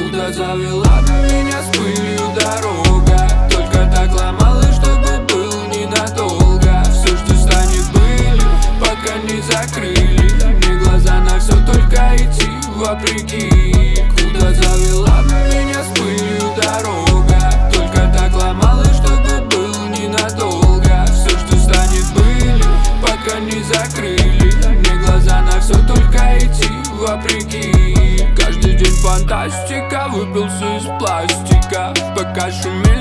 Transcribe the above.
Куда завела меня с пылью дорога? Только так ломалась, чтобы был ненадолго. Все, что станет, были, пока не закрыли. Мне глаза на все, только идти вопреки. Куда завела меня с пылью дорога? Только так ломалась, чтобы был ненадолго. Все, что станет, были, пока не закрыли. Мне глаза на все, только идти вопреки. Каждый день фантастика, выпился из пластика. Пока шумели